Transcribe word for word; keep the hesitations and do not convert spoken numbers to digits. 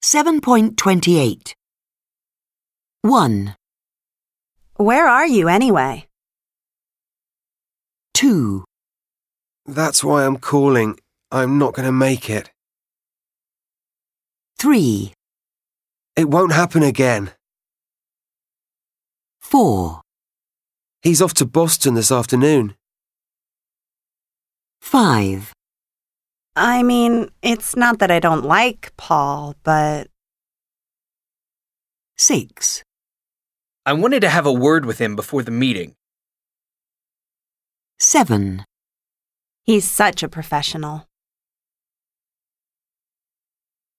seven point two eight. one, Where are you anyway? two, That's why I'm calling. I'm not going to make it. three, It won't happen again. four, He's off to Boston this afternoon. five, I mean, it's not that I don't like Paul, but six, I wanted to have a word with him before the meeting. seven. he's such a professional.